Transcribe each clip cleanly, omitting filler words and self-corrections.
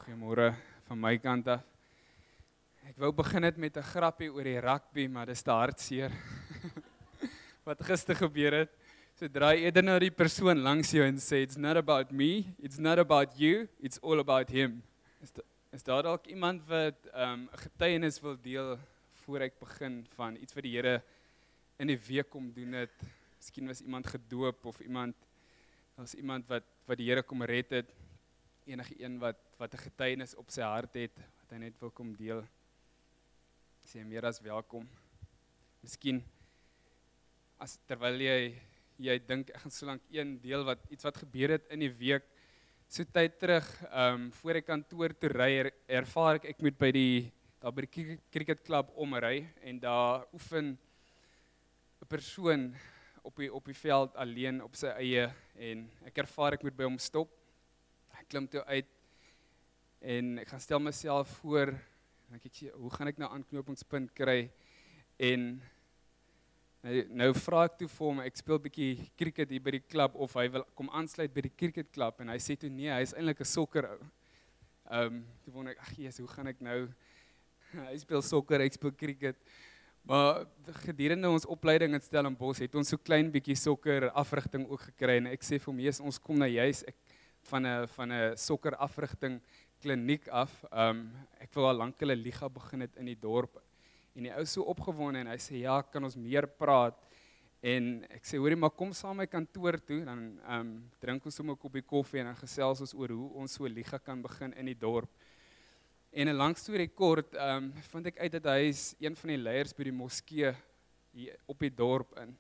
Goeiemôre van my kant af. Ek wou begin het met 'n grappie oor die rugby, maar dis te hartseer. Wat gister gebeur het. So draai eerder na die persoon langs jou en sê, it's not about me, it's not about you, it's all about him. Is daar dalk iemand wat 'n getuienis wil deel voor ek begin van iets wat die Here in die week kom doen het? Miskien was iemand gedoop of iemand wat die Here kom red het. Enige een wat 'n getuienis op sy hart het, wat hy net wil kom deel. Sê meer as welkom. Miskien terwyl jy dink ek gaan so lank een deel wat iets wat gebeur het in die week, so tyd terug, voor ek kantoor toe ry, ervaar ek moet by die cricketklub omry en daar oefen 'n persoon op die veld alleen op sy eie en ek ervaar ek moet by hom stop. Ek klim toe uit en ek gaan stel myself voor en ek kyk, hoe gaan ek nou aanknopingspunt kry en nou vra ek toe vir hom, ek speel bietjie cricket hier by die klub of hy wil kom aansluit by die cricketklub en hy sê toe nee, hy is eintlik 'n sokker ou. Toe wonder ek, ag Jesus, hoe gaan ek nou, hy speel sokker, ek speel cricket. Maar gedurende ons opleiding in Stellenbosch het ons so klein bietjie sokker afrigting ook gekry en ek sê vir hom, Jesus, ons kom nou juis van 'n sokker afrigting kliniek af. Ek wil al lank 'n liga begin het in die dorp. En die ou so opgewonde en hy sê ja, kan ons meer praat? En ek sê hoorie, maar kom saam my kantoor toe, dan drink ons sommer 'n koppie koffie en dan gesels ons oor hoe ons so 'n liga kan begin in die dorp. En 'n lang storie kort, vind ek uit dat hy is een van die leiers by die moskee hier op die dorp in.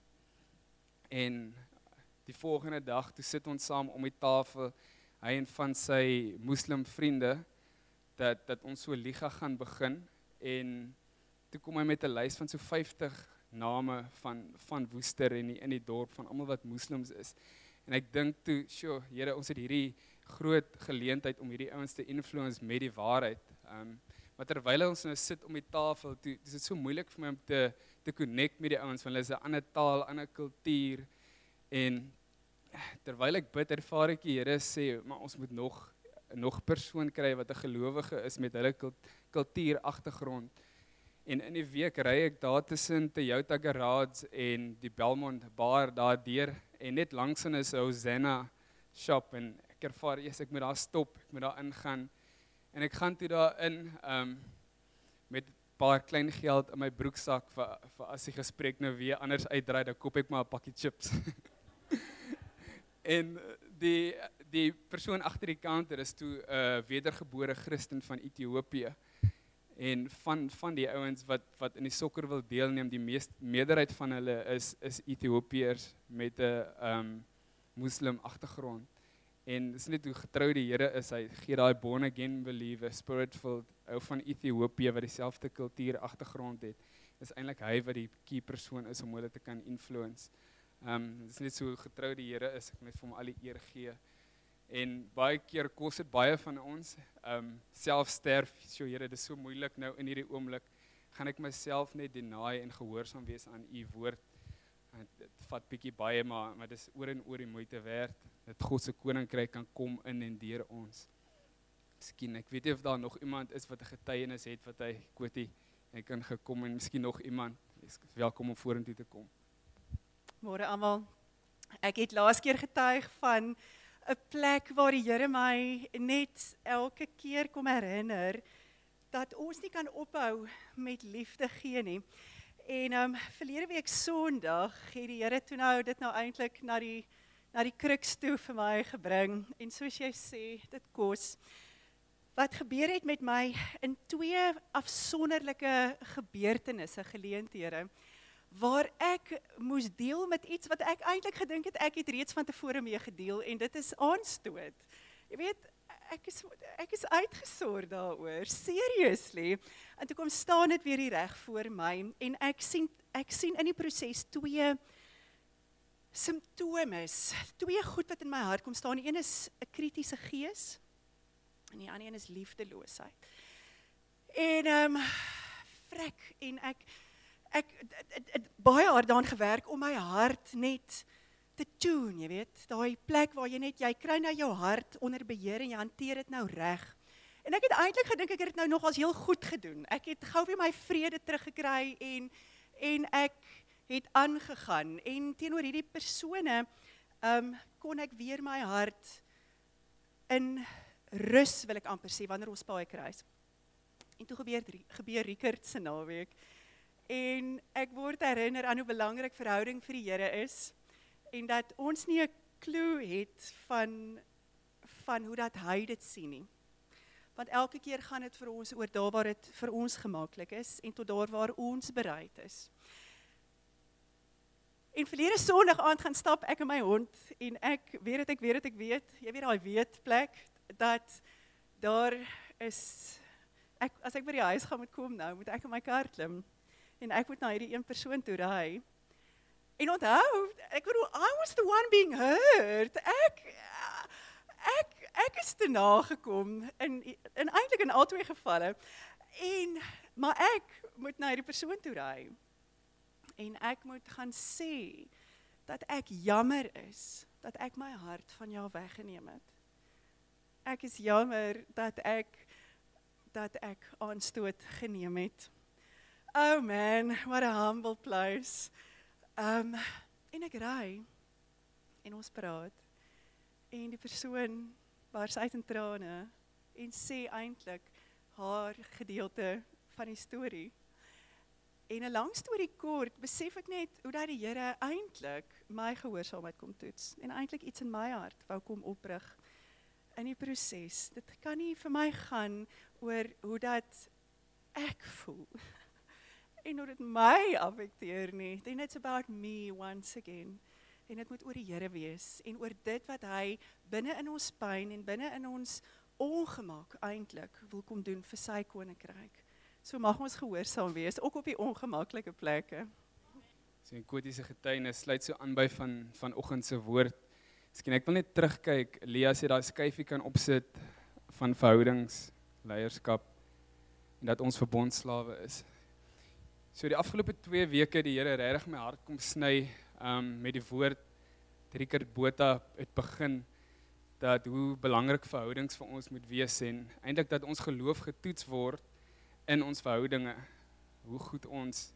En die volgende dag, toe sit ons saam om die tafel, hy en van sy moslim vriende, dat ons so 'n liga gaan begin, en toe kom hy met 'n lys van so 50 name van Woester in die dorp, van almal wat moslims is. En ek dink toe, sjoe, Here, ons het hierdie groot geleentheid om hierdie ouens te influence met die waarheid. Maar terwyl ons nou sit om die tafel, toe is dit so moeilik vir my om te connect met die ouens, want hulle is 'n ander taal, ander kultuur, en terwyl ek bid, ervaar ek die Here sê, maar ons moet nog persoon kry wat 'n gelowige is met hulle kultuur agtergrond. En in die week ry ek daar tussen Toyota Garage en die Belmont Bar daardeur, en net langs in is 'n Hosanna shop, en ek ervaar, ek moet daar stop, ek moet daar ingaan, en ek gaan toe daar in, met 'n paar klein geld in my broeksak, vir as die gesprek nou weer anders uitdraai, dan koop ek maar 'n pakkie chips. En die persoon agter die counter is toe 'n wedergebore Christen van Ethiopië. En van die ouens wat in die sokker wil deelneem, die meerderheid van hulle is Ethiopiërs met 'n moslim agtergrond. En dis net hoe getrou die Here is, hy gee daai born again believer, spirit-filled ou van Ethiopië wat dieselfde kultuur agtergrond het. Dis eintlik hy wat die key persoon is om hulle te kan influence. Dis net so getrou die Here is, ek moet vir hom al die eer gee. En baie keer kos dit baie van ons, self sterf, so Here, dit is so moeilik nou in hierdie oomblik, gaan ek myself net deny en gehoorsaam wees aan u woord. Dit vat bietjie baie, maar dis oor en oor die moeite werd, dat God se koninkryk kan kom in en deur ons. Miskien, ek weet nie of daar nog iemand is wat 'n getuienis het, wat hy kan gekom, en miskien nog iemand, is welkom om vorentoe te kom. Môre almal. Ek het laas keer getuig van 'n plek waar die Here my net elke keer kom herinner dat ons nie kan ophou met liefde gee nie. En verlede week Sondag het die Here toe nou dit nou eintlik na die kruks toe vir my gebring, en soos jy sê, dit kos. Wat gebeur het met my in 2 afsonderlike gebeurtenisse, geleenthede, waar ek moes deel met iets wat ek eintlik gedink het, ek het reeds van tevore mee gedeel, en dit is aanstoot. Jy weet, ek is uitgesort daaroor, seriously. En toe kom staan dit weer hier reg voor my, en ek sien in die proses 2 simptomes, 2 goed wat in my hart kom staan. Die een is 'n kritiese gees, en die ander een is liefdeloosheid. En vrek, en ek het baie hard daaraan gewerk om my hart net te tune, jy weet, daai plek waar jy kry nou jou hart onder beheer en jy hanteer dit nou reg. En ek het eintlik gedink ek het dit nou nogals heel goed gedoen. Ek het gou weer my vrede teruggekry en ek het aangegaan. En teenoor hierdie persone kon ek weer my hart in rus, wil ek amper sê, wanneer ons paai kruis. En toe gebeur Riekert se naweek. En ek word herinner aan hoe belangrik verhouding vir die Here is. En dat ons nie 'n klou het van hoe dat hy dit sien nie. Want elke keer gaan dit vir ons oor daar waar dit vir ons gemaklik is en tot daar waar ons bereid is. En verlede Sondag aand gaan stap ek en my hond en ek weet, jy weet daai weetplek, dat daar is, as ek by die huis gaan moet kom nou, moet ek in my kar klim en ek moet na hierdie een persoon toe ry. En onthou, ek bedoel, I was the one being hurt. Ek is te nagekom in eintlik in al twee gevalle. Maar ek moet na hierdie persoon toe ry. En ek moet gaan sê dat ek jammer is dat ek my hart van jou weggeneem het. Ek is jammer dat ek aanstoot geneem het. Oh man, what a humble place. En ek ry en ons praat en die persoon bars uit in trane en sê eintlik haar gedeelte van die storie. En 'n lang storie kort, besef ek net hoe dat die Here eintlik my gehoorsaamheid kom toets en eintlik iets in my hart wou kom oprig in die proses. Dit kan nie vir my gaan oor hoe dat ek voel en hoe dit my affekteer nie. Then it's about me once again. En dit moet oor die Here wees en oor dit wat hy binne in ons pyn en binne in ons ongemak eintlik wil kom doen vir sy koninkryk. So mag ons gehoorsaam wees, ook op die ongemaklike plekke. So 'n kotiese getuienis sluit so aan by vanoggend se woord. Miskien ek wil net terugkyk, Lia sê daai skyfie kan opsit van verhoudings, leierskap en dat ons verbondslawe is. So die afgelope 2 weke die Here regtig my hart kom sny met die woord Riekert Botha het begin dat hoe belangrik verhoudings vir ons moet wees en eintlik dat ons geloof getoets word in ons verhoudinge, hoe ons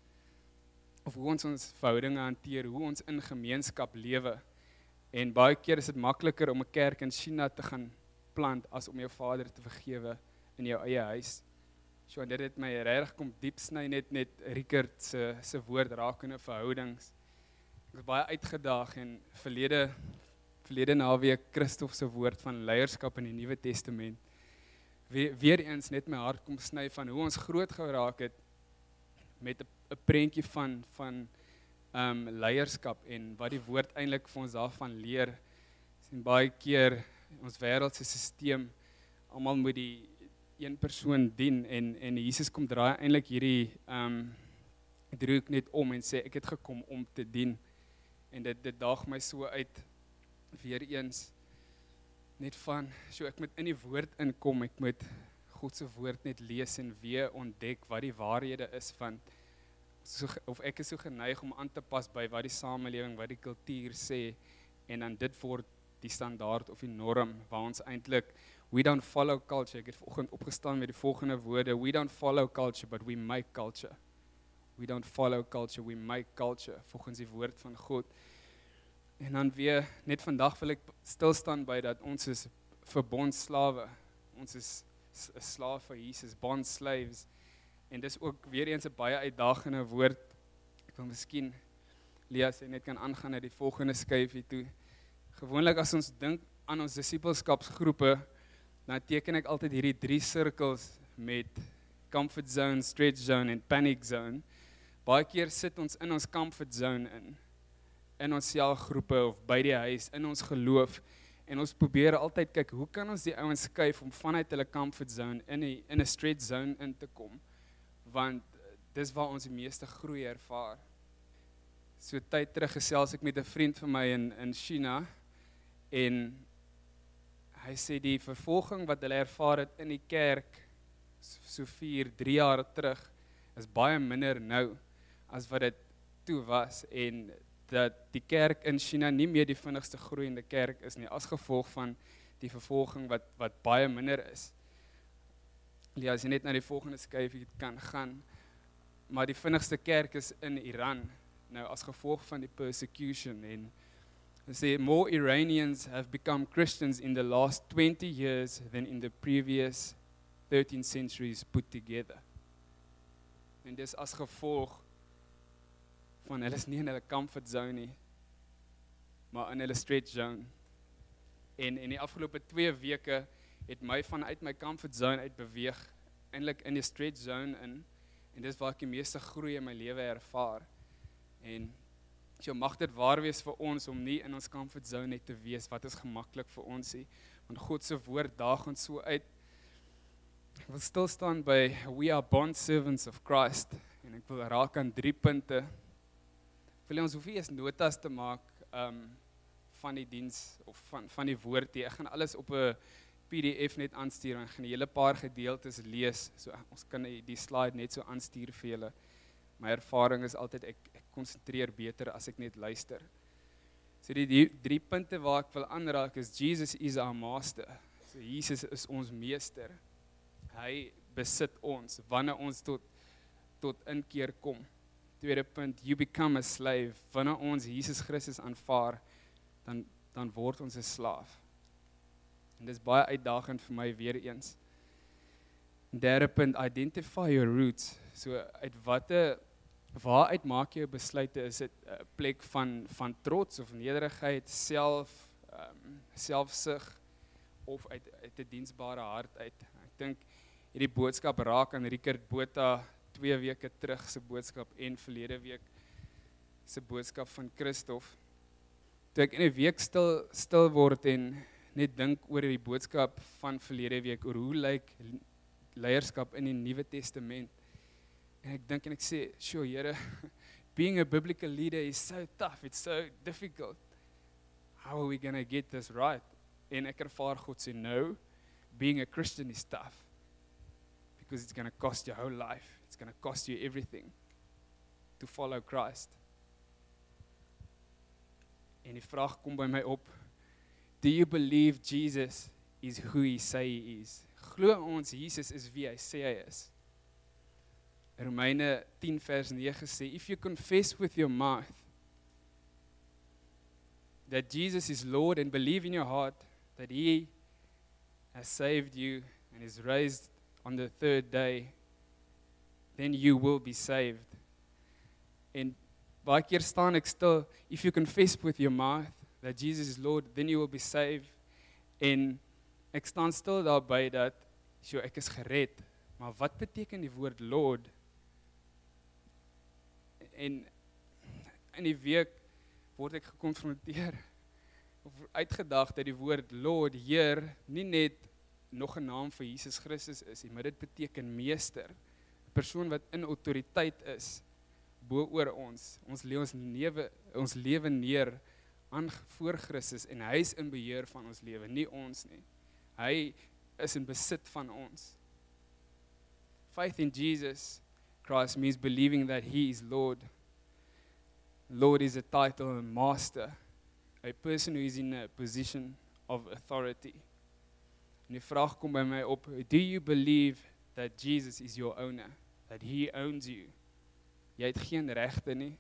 verhoudinge hanteer, hoe ons in gemeenskap lewe. En baie keer is dit makliker om 'n kerk in China te gaan plant as om jou vader te vergewe in jou eie huis. So dit het my regtig kom diep sny net Riekert se woord rakende verhoudings. Ek was baie uitgedaag en verlede naweek Christof se woord van leierskap in die Nuwe Testament. Weer eens net my hart kom sny van hoe ons groot geraak het met 'n prentjie van leierskap en wat die woord eintlik vir ons daarvan leer. Sien baie keer ons wêreld se stelsel, almal moet die een persoon dien en Jesus kom draai eintlik hierdie druk net om en sê ek het gekom om te dien. En dit daag my so uit weer eens net van, so ek moet in die woord inkom, ek moet God se woord net lees en weer ontdek wat die waarhede is van, of ek is so geneig om aan te pas by wat die samelewing, wat die kultuur sê, en dan dit word die standaard of die norm, waar ons eintlik, we don't follow culture, ek het vanoggend opgestaan met die volgende woorde, we don't follow culture, but we make culture. We don't follow culture, we make culture, volgens die woord van God. En dan weer, net vandag wil ek stilstaan by dat ons is verbondslawe, ons is 'n slaaf vir Jesus, bond slaves, en dis ook weer eens 'n baie uitdagende woord. Ek wil miskien, Lia sê net kan aangaan na die volgende skyfie toe. Gewoonlik as ons dink aan ons disippelskapsgroepe, dan teken ek altyd hierdie 3 sirkels met comfort zone, stretch zone en panic zone. Baie keer sit ons in ons comfort zone in ons selgroepe of by die huis, in ons geloof, en ons probeer altyd kyk, hoe kan ons die ouens skuif om vanuit hulle comfort zone in 'n stretch zone in te kom, want dis waar ons die meeste groei ervaar. So tyd terug gesels ek met 'n vriend van my in China, en hy sê die vervolging wat hulle ervaar het in die kerk, so 4-3 jaar terug, is baie minder nou, as wat dit toe was, en dat die kerk in China nie meer die vinnigste groeiende kerk is nie, as gevolg van die vervolging wat baie minder is. Ja, as jy net na die volgende skyfie kan gaan. Maar die vinnigste kerk is in Iran, nou as gevolg van die persecution. En hulle sê, more Iranians have become Christians in the last 20 years than in the previous 13 centuries put together. En dis as gevolg van hulle is nie in hulle comfort zone nie, maar in hulle stretch zone. En in die afgelope 2 weke het my vanuit my comfort zone uit beweeg, eintlik in die stretch zone in, en dis waar ek die meeste groei in my lewe ervaar. En so mag dit waar wees vir ons om nie in ons comfort zone net te wees, wat is gemaklik vir ons nie, want God se woord daag ons so uit. Ek wil stil staan by we are bond servants of Christ, en ek wil raak aan 3 punte. Ek wil ons hoef nie eens notas te maak van die diens, of van die woord nie. Ek gaan alles op 'n PDF net aanstuur, en ek gaan 'n hele paar gedeeltes lees, so ons kan die slide net so aanstuur vir julle. My ervaring is altyd, ek konsentreer beter as ek net luister. So die 3 punte waar ek wil aanraak is, Jesus is our master. So Jesus is ons meester. Hy besit ons, wanneer ons tot inkeer kom. Tweede punt, you become a slave. Wanneer ons Jesus Christus aanvaar, dan word ons 'n slaaf. En dis baie uitdagend vir my weer eens. Derde punt, identify your roots. So waaruit maak jy jou besluite? Is dit 'n plek van trots of nederigheid, selfsug, of uit 'n diensbare hart uit? Ek dink hierdie boodskap raak aan Richard Botha 2 weke terug se boodskap en verlede week se boodskap van Christof. Toe ek in 'n week stil word en net dink oor die boodskap van verlede week, oor hoe lyk leierskap in die Nuwe Testament. En ek dink en ek sê, sure Here, being a biblical leader is so tough, it's so difficult. How are we going to get this right? En ek ervaar God sê, no, being a Christian is tough. Because it's going to cost your whole life. It's going to cost you everything to follow Christ. En die vraag kom by my op, do you believe Jesus is who he say he is? Glo ons Jesus is wie hy sê hy is? Romeine 10 vers 9 sê, if you confess with your mouth that Jesus is Lord and believe in your heart that he has saved you and is raised on the 3rd day, then you will be saved. En baie keer staan ek stil, if you confess with your mouth that Jesus is Lord, then you will be saved. En ek staan stil daarby dat, so ek is gered, maar wat beteken die woord Lord? En in die week word ek gekonfronteer, of uitgedaag dat die woord Lord, Heer, nie net nog 'n naam vir Jesus Christus is, maar dit beteken meester, 'n persoon wat in autoriteit is, bo oor ons. Ons lewe neer aan voor Christus, en hy is in beheer van ons lewe, nie ons nie. Hy is in besit van ons. Faith in Jesus Christ means believing that he is Lord. Lord is a title, and master, a person who is in a position of authority. En die vraag kom by my op, do you believe that Jesus is your owner? That he owns you? Jy het geen regte nie.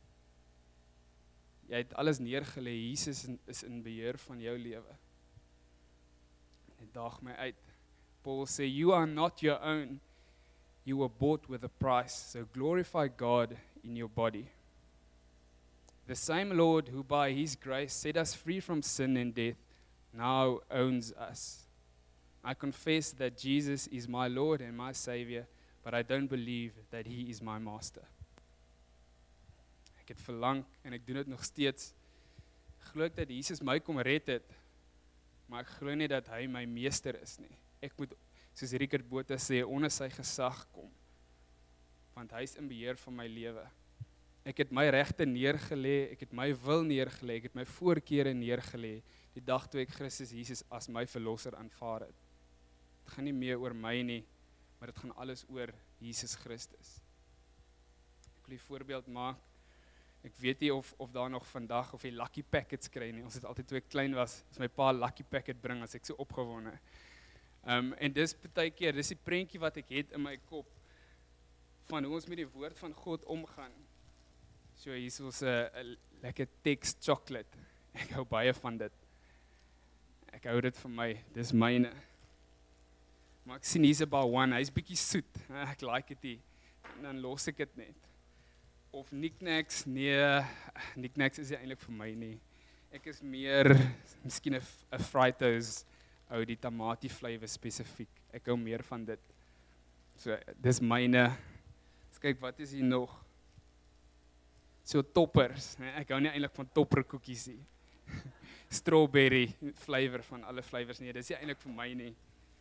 Jy het alles neergelê, Jesus is in beheer van jou lewe. Dit daag my uit. Paul sê, you are not your own. You were bought with a price, so glorify God in your body. The same Lord who by his grace set us free from sin and death now owns us. I confess that Jesus is my Lord and my Savior, but I don't believe that he is my master. Ek het verlang en ek doen dit nog steeds. Ek glo dat Jesus my kom red het, maar ek glo nie dat hy my meester is nie. Ek moet, soos Richard Botha sê, onder sy gesag kom, want hy is in beheer van my lewe. Ek het my regte neergelê, ek het my wil neergelê, ek het my voorkeure neergelê, die dag toe ek Christus Jesus as my verlosser aanvaar het. Dit gaan nie meer oor my nie, maar dit gaan alles oor Jesus Christus. Ek wil 'n voorbeeld maak. Ek weet nie of daar nog vandag of jy lucky packets kry nie. Ons het altyd toe ek klein was, as my pa lucky packet bring, as ek so opgewonde. En dis baie keer, dis die prentjie wat ek het in my kop van hoe ons met die woord van God omgaan. So hier is ons 'n lekker text chocolate. Ek hou baie van dit. Ek hou dit vir my, dis myne. Maar ek sien hier's 'n one, hy's bietjie soet. Ek like dit nie. En dan los ek dit net. Of knickknacks, nee, knickknacks is nie eintlik vir my nie. Ek is meer, miskien 'n Fritos, ou die tamatie flavour spesifiek. Ek hou meer van dit. So, dis myne. Eens kyk, wat is hier nog? So toppers. Ek hou nie eintlik van topperkoekies nie. Strawberry flavour van alle flavours nie. Dis nie eintlik vir my nie.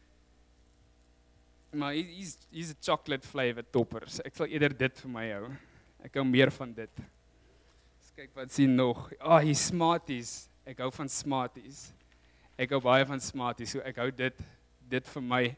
Maar hier's 'n chocolate flavour toppers. Ek sal eerder dit vir my hou. Ek hou meer van dit. Kyk wat sien nog. Hier Smarties. Ek hou van Smarties. Ek hou baie van Smarties, so ek hou dit vir my.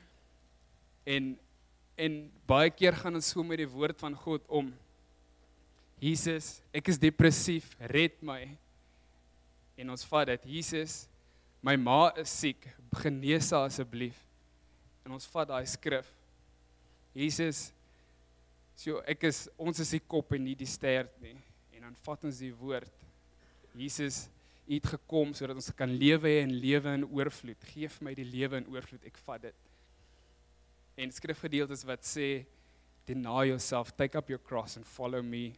En baie keer gaan ons so met die woord van God om. Jesus, ek is depressief, red my. En ons vat dit. Jesus, my ma is siek, genees haar asseblief. En ons vat daai skrif. Jesus, so ons is die kop en nie die stert nie. En dan vat ons die woord. Jesus, U het gekom sodat ons kan lewe en lewe in oorvloed. Geef my die lewe in oorvloed, ek vat dit. En skrifgedeeltes wat sê, deny yourself, take up your cross and follow me.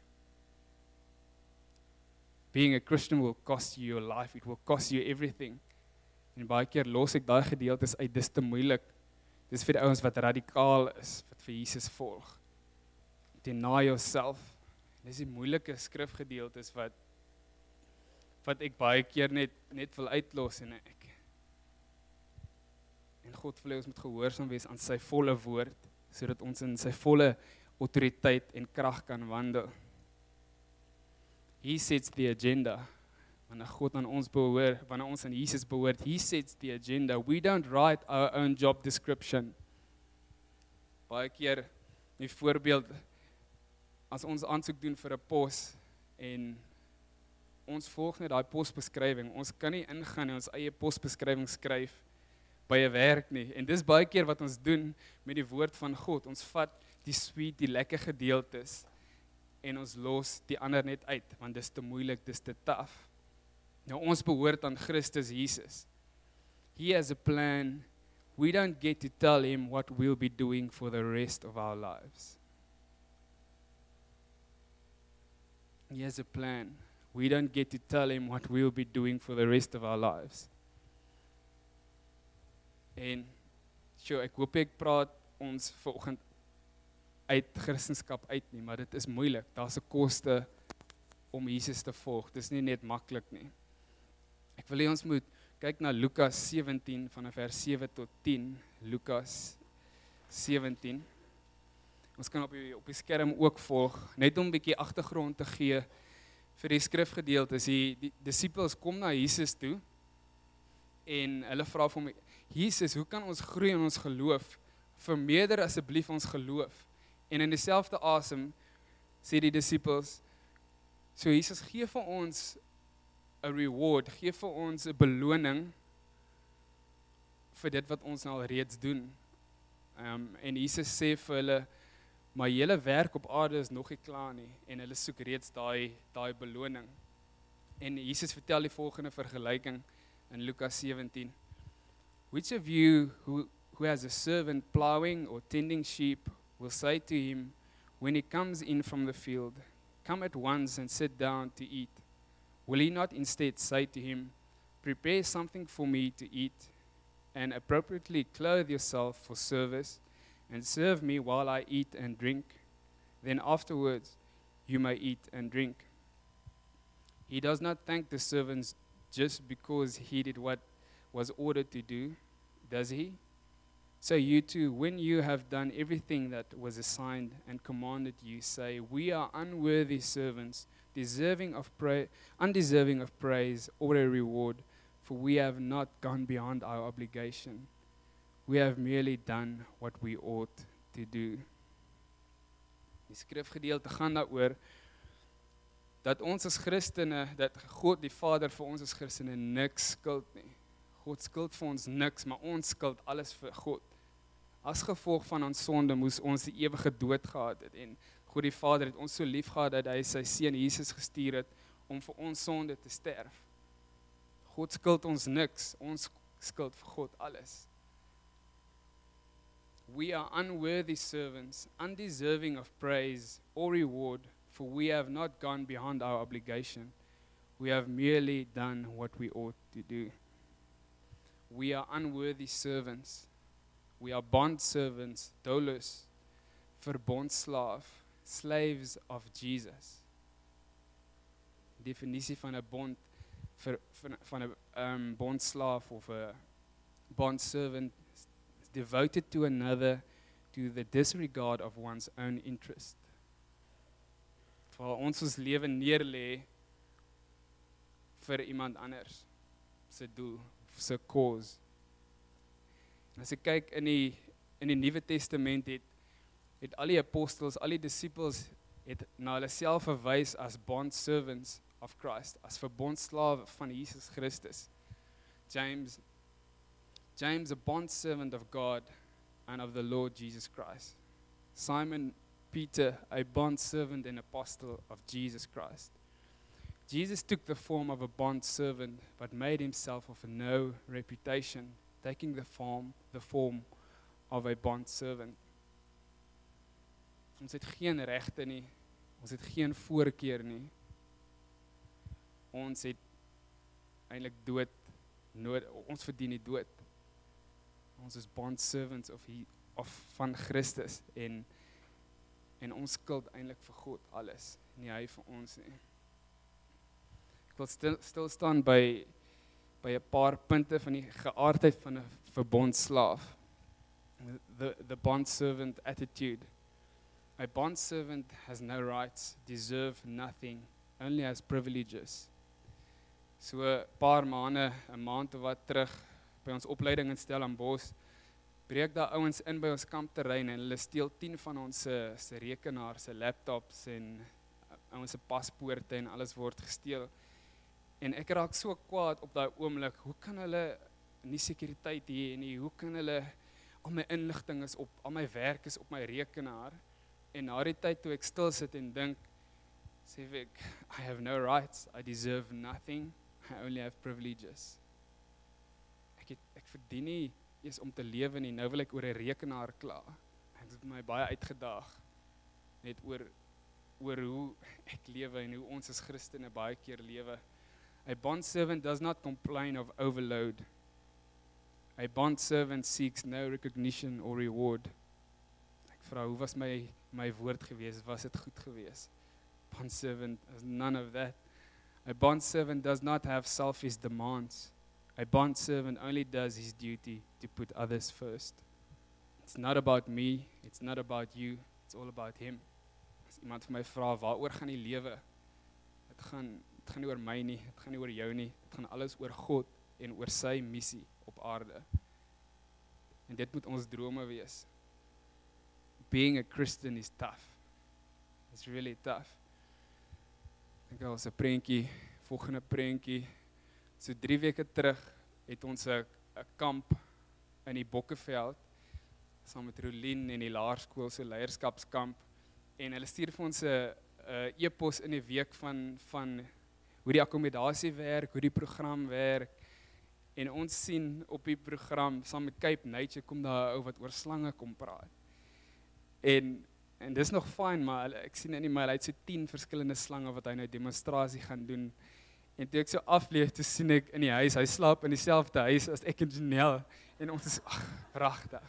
Being a Christian will cost you your life, it will cost you everything. En baie keer los ek daai gedeeltes uit, dis te moeilik. Dis vir die ouens wat radikaal is, wat vir Jesus volg. Deny yourself. Dis die moeilike skrifgedeeltes wat ek baie keer net wil uitlos en God wil hê ons moet gehoorsaam wees aan sy volle woord, sodat ons in sy volle autoriteit en krag kan wandel. He sets the agenda. Wanneer God aan ons behoort, wanneer ons aan Jesus behoort, He sets the agenda. We don't write our own job description. Baie keer, 'n voorbeeld, as ons aansoek doen vir 'n pos en ons volg net daai posbeskrywing, ons kan nie ingaan en ons eie posbeskrywing skryf by 'n werk nie. En dis baie keer wat ons doen met die woord van God. Ons vat die sweet, die lekker gedeeltes en ons los die ander net uit, want dis te moeilik, dis te taaf. Nou ons behoort aan Christus Jesus. He has a plan. We don't get to tell him what we'll be doing for the rest of our lives. He has a plan. We don't get to tell him what we'll be doing for the rest of our lives. En ek hoop ek praat ons vanoggend uit Christendom uit nie, maar dit is moeilik. Daar's 'n koste om Jesus te volg. Dis nie net maklik nie. Ek wil hê ons moet kyk na Lukas 17 vanaf vers 7 tot 10. Lukas 17. Ons kan op die skerm ook volg, net om 'n bietjie agtergrond te gee vir die skrifgedeeltes. Die disippels kom na Jesus toe en hulle vra vir hom, Jesus, hoe kan ons groei in ons geloof? Vermeerder asseblief ons geloof. En in dieselfde asem sê die disippels, so Jesus, gee vir ons 'n reward, gee vir ons 'n beloning vir dit wat ons nou al reeds doen. En Jesus sê vir hulle, maar julle werk op aarde is nog nie klaar nie, en hulle soek reeds daai beloning. En Jesus vertel die volgende vergelyking in Lukas 17. Which of you who has a servant plowing or tending sheep will say to him, when he comes in from the field, come at once and sit down to eat? Will he not instead say to him, prepare something for me to eat, and appropriately clothe yourself for service, and serve me while I eat and drink? Then afterwards you may eat and drink. He does not thank the servants just because he did what was ordered to do, does he? So you too, when you have done everything that was assigned and commanded you, say, we are unworthy servants, undeserving of praise or a reward, for we have not gone beyond our obligation. We have merely done what we ought to do. Die skrifgedeelte gaan daaroor dat ons as Christene, dat God die Vader vir ons as Christene niks skuld nie. God skuld vir ons niks, maar ons skuld alles vir God. As gevolg van ons sonde moes ons die ewige dood gehad het en God die Vader het ons so lief gehad dat hy sy seun Jesus gestuur het om vir ons sonde te sterf. God skuld ons niks, ons skuld vir God alles. We are unworthy servants, undeserving of praise or reward, for we have not gone beyond our obligation. We have merely done what we ought to do. We are unworthy servants. We are bond servants, doulos, verbondslaaf, slaves of Jesus. Definisie van 'n bond van 'n bondslaaf of 'n bond servant is devoted to another to the disregard of one's own interest. Waar ons lewe neerlê vir iemand anders se doel, se cause. As ek kyk in die Nuwe Testament het al die apostels, al die disippels het na hulle self verwys as bond servants of Christ, as verbondslawe van Jesus Christus. James, a bond servant of God and of the Lord Jesus Christ. Simon Peter, a bond servant and apostle of Jesus Christ. Jesus took the form of a bond servant, but made himself of no reputation, taking the form of a bond servant. Ons het geen regte nie, ons het geen voorkeur nie. Ons het eintlik dood nodig, ons verdien die dood. Ons is bond servants of van Christus en ons skuld eintlik vir God alles, nie hy vir ons nie. Ek wil stil staan by 'n paar punte van die geaardheid van 'n verbondslaaf. The bond servant attitude. A bond servant has no rights, deserve nothing, only has privileges. So 'n paar maande, 'n maand of wat terug by ons opleiding in Stellenbosch, breek daar ouens in by ons kampterrein en hulle steel 10 van ons se rekenaars, se laptops en ons se paspoorte en alles word gesteel. En ek raak so kwaad op daai oomblik. Hoe kan hulle nie sekuriteit hê nie? Hoe kan hulle al my inligting is op, al my werk is op my rekenaar? En na die tyd toe ek stil sit en dink, sê ek, I have no rights, I deserve nothing, I only have privileges. Ek verdien nie eers om te lewe nie, nou wil ek oor 'n rekenaar kla. Ek het my baie uitgedaag, net oor hoe ek lewe en hoe ons as Christene baie keer lewe. A bond servant does not complain of overload. A bond servant seeks no recognition or reward. Ek vra, hoe was my woord gewees? Was dit goed gewees? Bond servant has none of that. A bond servant does not have selfish demands. A bond servant only does his duty to put others first. It's not about me, it's not about you, it's all about him. As iemand vir my vra, waaroor gaan die lewe? Het gaan nie oor my nie, het gaan nie oor jou nie, het gaan alles oor God en oor sy missie op aarde. En dit moet ons drome wees. Being a Christian is tough. It's really tough. Ek het 'n prentjie, volgende prentjie. So 3 weke terug het ons 'n kamp in die Bokkeveld saam met Rolien en die laerskool, so leierskapskamp. En hulle stuur vir ons 'n e-pos in die week van hoe die akkommodasie werk, hoe die program werk. En ons sien op die program, saam met Cape Nature, kom daar 'n ou wat oor slange kom praat. En dis nog fyn, maar ek sien in die mail, hy het so 10 verskillende slange wat hy nou demonstrasie gaan doen. En toe ek so afleef, toe sien ek in die huis, hy slaap in dieselfde huis as ek en Janelle. En ons is, pragtig.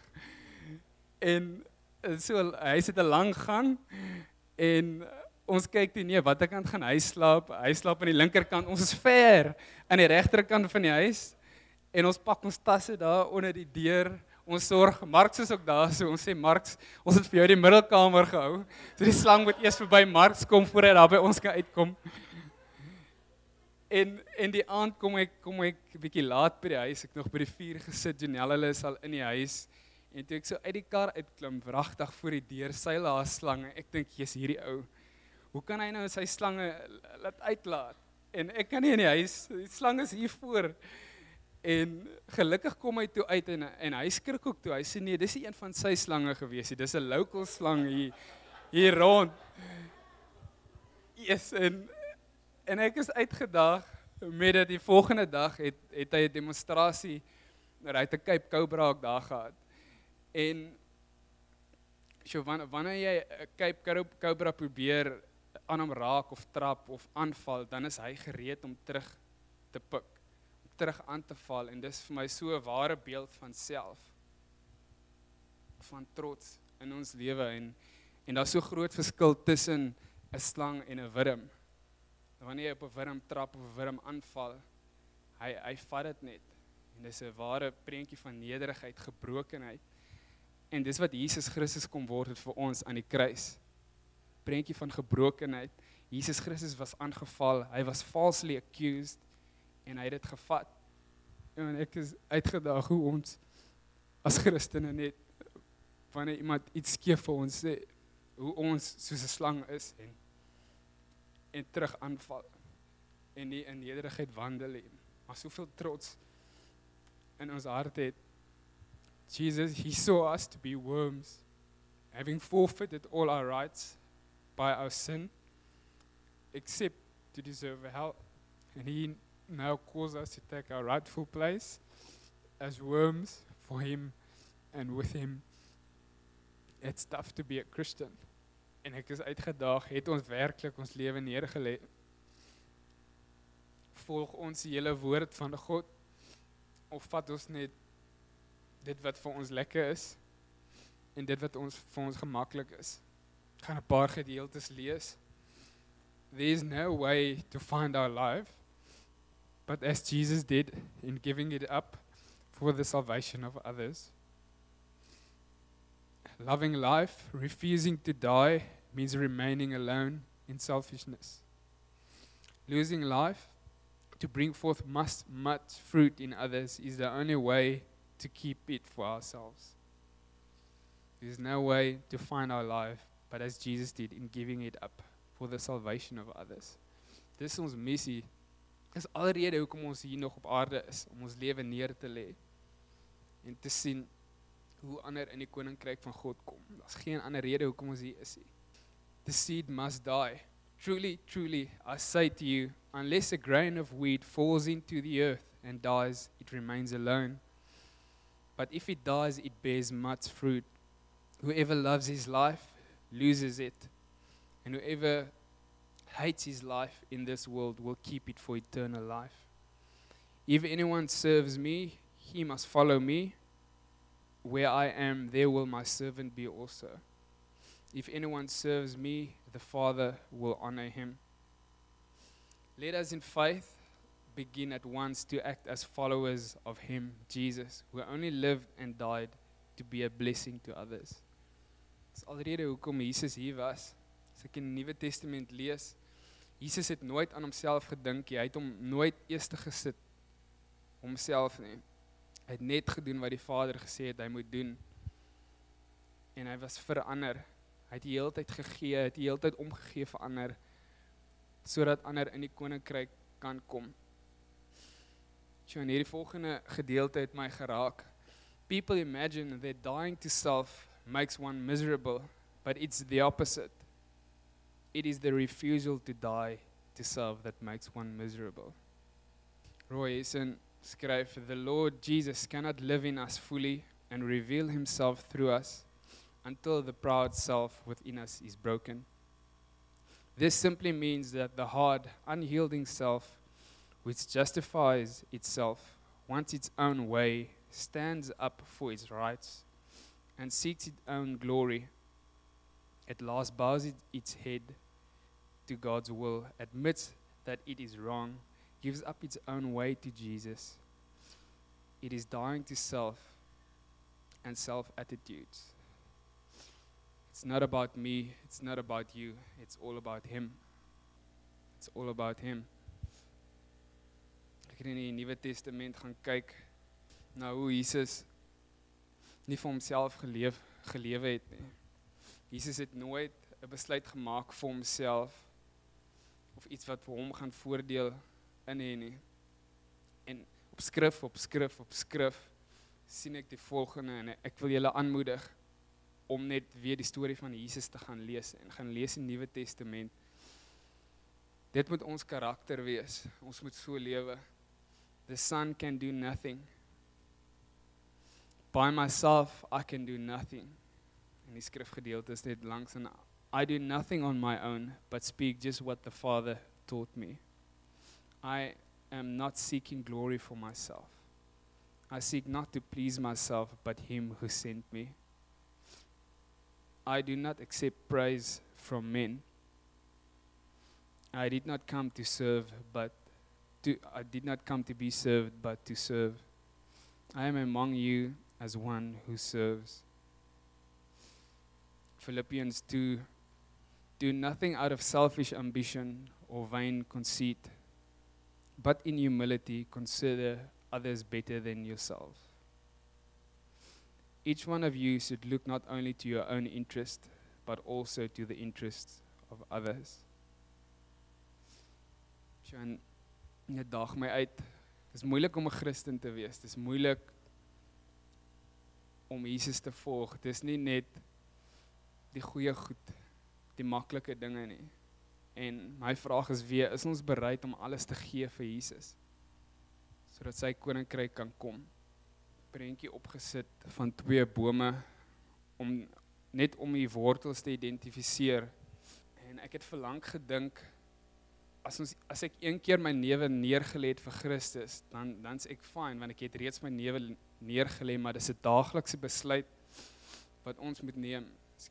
En so, hy sit 'n lang gang, en ons kyk toe, nee, watter kant gaan hy slaap? Hy slaap aan die linkerkant, ons is ver aan die regterkant van die huis. En ons pak ons tasse daar onder die deur, ons sorg, Marks is ook daar, so ons sê, Marks, ons het vir jou die middelkamer gehou, so die slang moet eers verby Marks kom, voor hy daar by ons kan uitkom. En die aand kom ek 'n bietjie laat by die huis, ek nog by die vuur gesit, Janelle hulle is al in die huis, en toe ek so uit die kar uitklim, wragtig voor die deur, seil haar slange, ek dink, jy's hierdie ou, hoe kan hy nou sy slange laat uitlaat? En ek kan nie in die huis, die slang is hier voor. En gelukkig kom hy toe uit en hy skrik ook toe. Hy sê nee, dis nie een van sy slange gewees nie. Dis 'n local slang hier rond. Yes, en ek is uitgedaag met dat die volgende dag het hy 'n demonstrasie hy het 'n Cape Cobra ook daar gehad. En so wanneer jy 'n Cape Cobra probeer aan hom raak of trap of aanval, dan is hy gereed om terug te pik, om terug aan te val. En dis vir my so 'n ware beeld van self, van trots in ons lewe. En daar's so groot verskil tussen 'n slang en 'n wurm. Wanneer jy op 'n wurm trap of 'n wurm aanval, hy vat dit net. En dis 'n ware prentjie van nederigheid, gebrokenheid. En dis wat Jesus Christus kom word het vir ons aan die kruis. Prentjie van gebrokenheid. Jesus Christus was aangeval, hy was falsely accused en hy het dit gevat. En ek is uitgedaag hoe ons as Christene net wanneer iemand iets skeef vir ons sê, hoe ons soos 'n slang is en terug aanval en nie in nederigheid wandel nie, maar soveel trots in ons hart het. Jesus, he saw us to be worms, having forfeited all our rights by our sin, except to deserve hell, and he now calls us to take our rightful place as worms for him and with him. It's tough to be a Christian. En ek is uitgedaag, het ons werklik ons lewe neergelê? Volg ons die hele woord van God, of vat ons net dit wat vir ons lekker is, en dit wat vir ons gemaklik is? Ek gaan 'n paar gedeeltes lees. There is no way to find our life, but as Jesus did in giving it up for the salvation of others. Loving life, refusing to die, means remaining alone in selfishness. Losing life to bring forth much fruit in others is the only way to keep it for ourselves. There is no way to find our life, but as Jesus did in giving it up for the salvation of others. Dis ons missie. Dis alrede hoekom ons hier nog op aarde is, om ons lewe neer te lê en te sien hoe ander in die koninkryk van God kom. Daar's geen ander rede hoekom ons hier is nie. The seed must die. Truly, truly, I say to you, unless a grain of wheat falls into the earth and dies, it remains alone. But if it dies, it bears much fruit. Whoever loves his life loses it, and whoever hates his life in this world will keep it for eternal life. If anyone serves me, he must follow me. Where I am, there will my servant be also. If anyone serves me, the Father will honor him. Let us in faith begin at once to act as followers of him, Jesus, who only lived and died to be a blessing to others. Dis alrede hoekom Jesus hier was. As ek in die Nuwe Testament lees, Jesus het nooit aan homself gedink nie. Hy het hom nooit eers gesit homself nie. Hy het net gedoen wat die Vader gesê het hy moet doen. En hy was verander. Hy het die hele tyd gegee, hy het die hele tyd omgegee vir ander, sodat ander in die koninkryk kan kom. So in hierdie volgende gedeelte het my geraak. People imagine that dying to self makes one miserable, but it's the opposite. It is the refusal to die to self that makes one miserable. Roy Eason skryf, the Lord Jesus cannot live in us fully and reveal himself through us until the proud self within us is broken. This simply means that the hard, unyielding self, which justifies itself, wants its own way, stands up for its rights, and seeks its own glory, at last bows its head to God's will, admits that it is wrong, gives up its own way to Jesus. It is dying to self and self-attitudes. It's not about me, it's not about you, it's all about him. It's all about him. Ek het in die Nuwe Testament gaan kyk na hoe Jesus nie vir homself gelewe het nie. Jesus het nooit 'n besluit gemaak vir homself of iets wat vir hom gaan voordeel in hê nie. En op op skrif, sien ek die volgende en ek wil julle aanmoedig om net weer die storie van Jesus te gaan lees en gaan lees in die Nuwe Testament. Dit moet ons karakter wees. Ons moet so lewe. The son can do nothing. By myself, I can do nothing. En die skrifgedeelte is net langs en I do nothing on my own, but speak just what the Father taught me. I am not seeking glory for myself. I seek not to please myself, but Him who sent me. I do not accept praise from men. I did not come to be served, but to serve. I am among you as one who serves. Philippians 2, do nothing out of selfish ambition or vain conceit, but in humility consider others better than yourself. Each one of you should look not only to your own interest, but also to the interests of others. En dit daag my uit. Het is moeilik om 'n Christen te wees. Het is moeilik om Jesus te volg. Het is nie net die goeie goed, die maklike dinge nie. En my vraag is weer, is ons bereid om alles te gee vir Jesus? Sodat sy koninkryk kan kom. Prentjie opgesit van 2 bome, net om die wortels te identifiseer. En ek het verlang gedink, as ek een keer my newe neergelê het vir Christus, dan is ek fine, want ek het reeds my newe neergelê, maar dis 'n daaglikse besluit wat ons moet neem.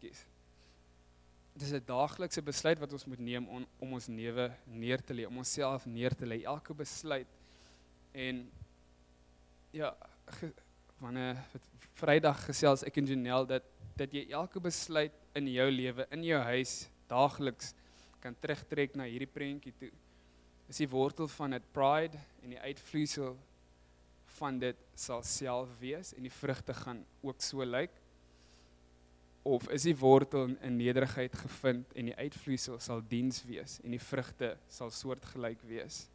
Dis 'n daaglikse besluit wat ons moet neem om ons newe neer te lê, om onsself neer te lê, elke besluit. En ja, wanneer Vrydag gesels ek en Janelle dat jy elke besluit in jou lewe, in jou huis, daagliks kan terugtrek na hierdie prentjie toe. Is die wortel van dit pride en die uitvloeisel van dit sal self wees en die vrugte gaan ook so lyk? Of is die wortel in nederigheid gevind en die uitvloeisel sal diens wees en die vrugte sal soortgelyk wees?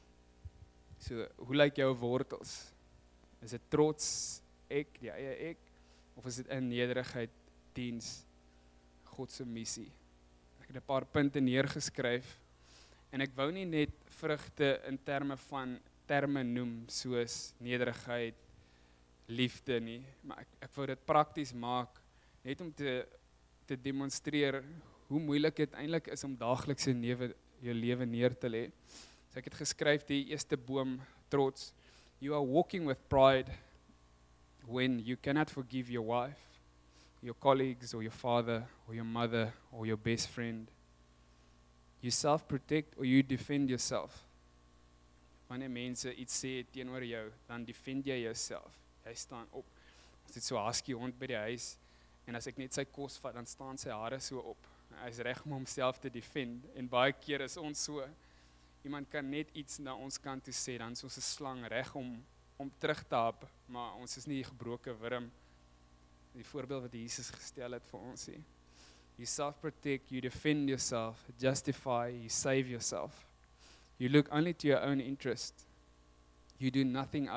So, hoe lyk jou wortels? Is dit trots, ek, die eie ek? Of is dit in nederigheid, diens, God se missie? Ek het 'n paar punte neergeskryf en ek wou nie net vrugte in terme noem soos nederigheid, liefde nie, maar ek wou dit prakties maak net om te demonstreer hoe moeilik dit eintlik is om daagliks jou lewe neer te lê. So ek het geskryf die eerste boom, trots. You are walking with pride when you cannot forgive your wife, your colleagues, or your father, or your mother, or your best friend. You self-protect or you defend yourself. Wanneer mense iets sê teenoor jou, dan defend jy jouself. Jy staan op. Ons het so 'n husky hond by die huis, en as ek net sy kos vat, dan staan sy hare so op. Hy is reg om homself te defend, en baie keer is ons so. Iemand kan net iets na ons kant toe sê, dan is ons 'n slang reg om terug te hap, maar ons is nie 'n gebroke wurm. Die voorbeeld wat Jesus gestel het vir ons hier. You self-protect, you defend yourself, justify, you save yourself. You look only to your own interest. You do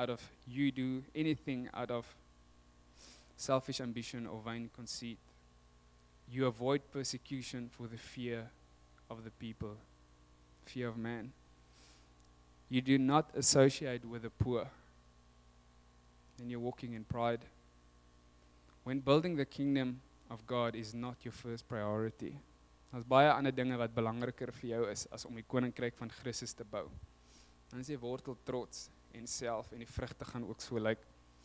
anything out of selfish ambition or vain conceit. You avoid persecution for the fear of the people, fear of man. You do not associate with the poor. Then you're walking in pride. When building the kingdom of God is not your first priority. Daar's baie ander dinge wat belangriker vir jou is as om die koninkryk van Christus te bou. Dan is jy wortel trots en self en die vrugte gaan ook so lyk.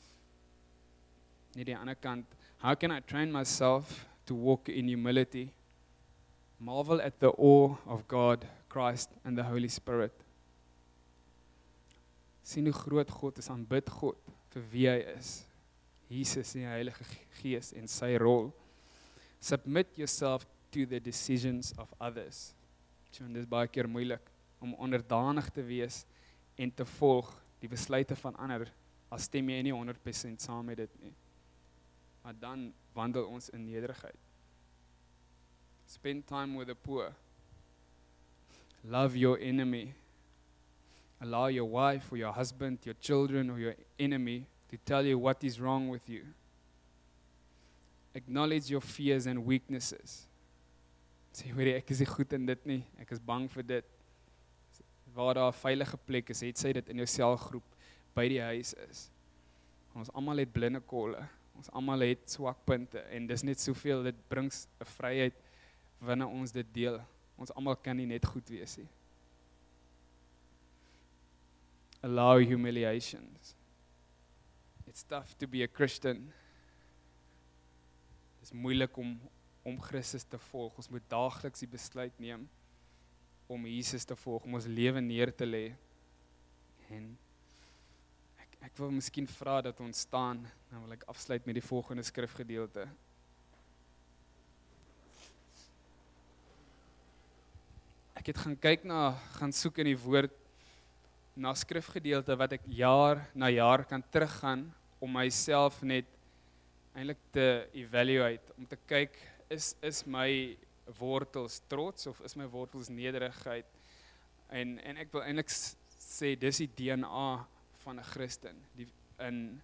Net die ander kant, how can I train myself to walk in humility? Marvel at the awe of God, Christ and the Holy Spirit. Sien hoe groot God is, aanbid God vir wie hy is. Jesus en die Heilige Gees en sy rol. Submit yourself to the decisions of others. En dit is baie keer moeilik om onderdanig te wees en te volg die besluite van ander, al stem jy nie 100% saam met dit nie. Maar dan wandel ons in nederigheid. Spend time with the poor. Love your enemy. Allow your wife or your husband, your children or your enemy to tell you what is wrong with you. Acknowledge your fears and weaknesses. Sê, hoorie, ek is nie goed in dit nie, ek is bang vir dit. Waar daar 'n veilige plek is, het sy dit in jou selgroep by die huis is. Ons almal het blinde kolle, ons almal het swakpunte en dis net soveel, dit bring 'n vryheid wanneer ons dit deel. Ons almal kan nie net goed wees nie. Allow humiliations. It's tough to be a Christian. Dit is moeilik om Christus te volg. Ons moet daagliks die besluit neem om Jesus te volg, om ons lewe neer te lê. En ek wil miskien vra dat ons staan, dan wil ek afsluit met die volgende skrifgedeelte. Ek het gaan soek in die woord na skrifgedeelte wat ek jaar na jaar kan teruggaan om myself net eintlik te evaluate, om te kyk, is my wortels trots of is my wortels nederigheid? En ek wil eintlik sê dis die DNA van 'n Christen. In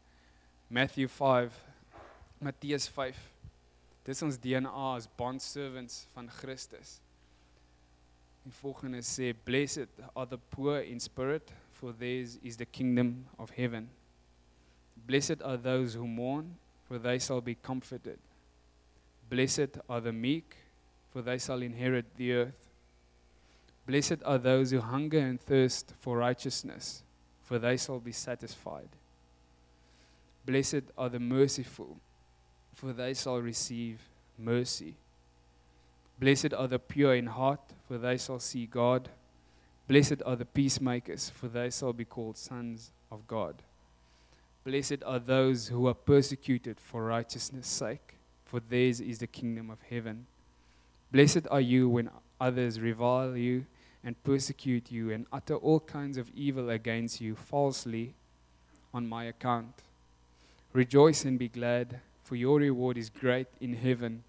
Matteus 5, dis ons DNA as bondservants van Christus. Die volgende sê, blessed are the poor in spirit, for theirs is the kingdom of heaven. Blessed are those who mourn, for they shall be comforted. Blessed are the meek, for they shall inherit the earth. Blessed are those who hunger and thirst for righteousness, for they shall be satisfied. Blessed are the merciful, for they shall receive mercy. Blessed are the pure in heart, for they shall see God. Blessed are the peacemakers, for they shall be called sons of God. Blessed are those who are persecuted for righteousness' sake, for theirs is the kingdom of heaven. Blessed are you when others revile you and persecute you and utter all kinds of evil against you falsely on my account. Rejoice and be glad, for your reward is great in heaven.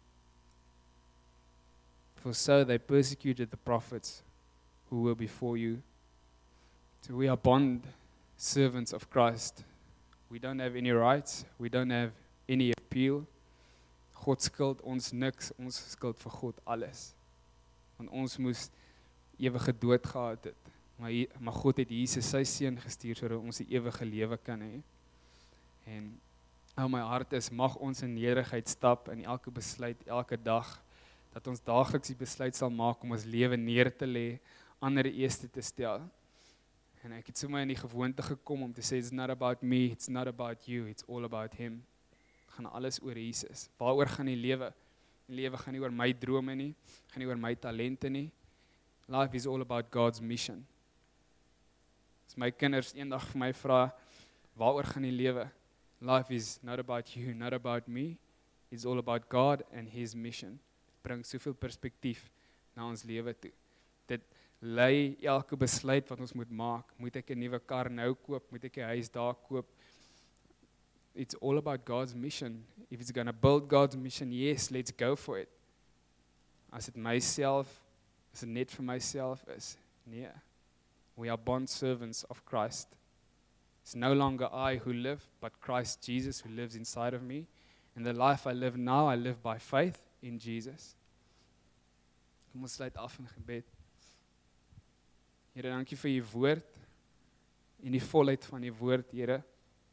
For so they persecuted the prophets who were before you. So we are bond servants of Christ. We don't have any rights. We don't have any appeal. God skuld ons niks. Ons skuld vir God alles. Want ons moes ewige dood gehad het. Maar God het Jesus sy seun gestuur sodat ons die ewige lewe kan hê. En my hart is, mag ons in nederigheid stap in elke besluit, elke dag, dat ons daagliks die besluit sal maak om ons lewe neer te lê, ander eerste te stel. En ek het sommer in die gewoonte gekom om te sê, it's not about me, it's not about you, it's all about him. Het gaan alles oor Jesus. Waaroor gaan die lewe? Die lewe gaan nie oor my drome nie, gaan nie oor my talente nie. Life is all about God's mission. As my kinders eendag vir my vra, waaroor gaan die lewe? Life is not about you, not about me. It's all about God and his mission. Dit bring soveel perspektief na ons lewe toe. Dit lei elke besluit wat ons moet maak. Moet ek 'n nuwe kar nou koop? Moet ek 'n huis daar koop? It's all about God's mission. If it's going to build God's mission, yes, let's go for it. As dit myself, as dit net vir myself is, nee. We are bond servants of Christ. It's no longer I who live, but Christ Jesus who lives inside of me. And the life I live now, I live by faith in Jesus. Kom ons sluit af in gebed. Here, dankie vir u woord en die volheid van die woord, Here.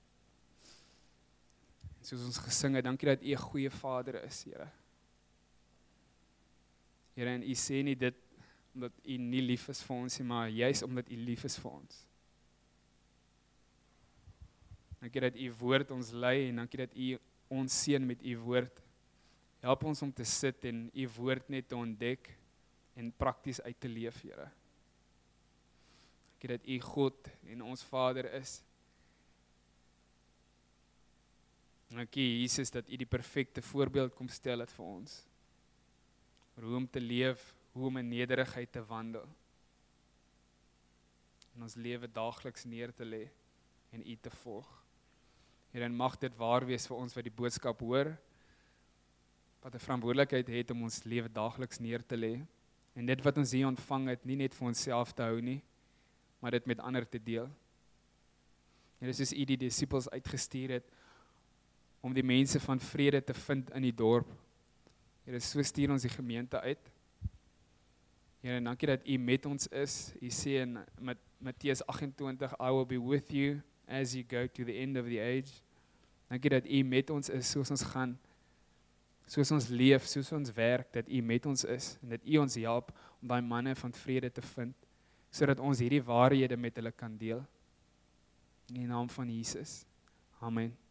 En soos ons gesing het, dankie dat u 'n goeie Vader is, Here. Here, en u sê nie dit omdat u nie lief is vir ons nie, maar juis omdat u lief is vir ons. Dankie dat u woord ons lei en dankie dat u ons seën met u woord. Help ons om te sit en u woord net te ontdek en prakties uit te leef, Here. Dankie dat u God en ons Vader is. Dankie Jesus dat u die perfekte voorbeeld kom stel het vir ons. Hoe om te leef, hoe om in nederigheid te wandel. En ons lewe daagliks neer te lê en u te volg. Here, en mag dit waar wees vir ons wat die boodskap hoor, wat 'n verantwoordelikheid het om ons lewe daagliks neer te lê. En dit wat ons hier ontvang het, nie net vir onsself te hou nie, maar dit met ander te deel. Here, soos U die disippels uitgestuur het om die mense van vrede te vind in die dorp. Here, so stuur ons die gemeente uit. Here, en dankie dat U met ons is. U sê in Matteus 28, I will be with you as you go to the end of the age. Dankie dat U met ons is, soos ons gaan, soos ons leef, soos ons werk, dat U met ons is, en dat U ons help om daai manne van vrede te vind, sodat ons hierdie waarhede met hulle kan deel. In die naam van Jesus. Amen.